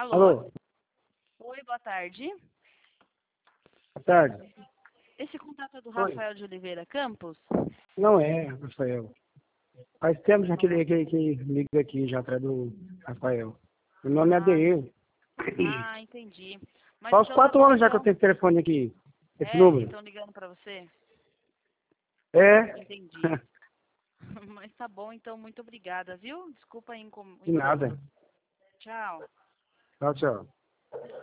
Alô? Alô? Oi, boa tarde. Boa tarde. Esse contato é do Oi. Rafael de Oliveira Campos? Não é, Rafael. Faz tempo já que liga aqui já atrás do Rafael. O nome é ADE. Entendi. Mas Faz então tá 4 bom, anos já que eu então. tenho esse telefone aqui. Esse É, que número. estão ligando pra você? É. Entendi. Mas tá bom, então, muito obrigada, viu? Desculpa aí De nada. Tchau. Tchau, tchau.